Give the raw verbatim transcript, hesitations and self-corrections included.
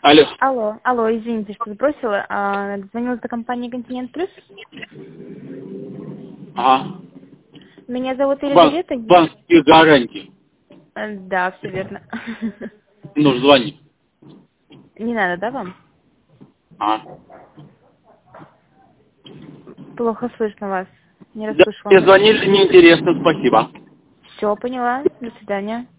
Алло. Алло, алло, извините, что сбросила. А, звонила до компании «Континент Плюс». Ага. Меня зовут Банк, Елизавета. банковские гарантии. Э, Да, все верно. Ну, звони. Не надо, да, вам? А. Плохо слышно вас. Не Да, расслышала. мне звонили, неинтересно, спасибо. Все, поняла. До свидания.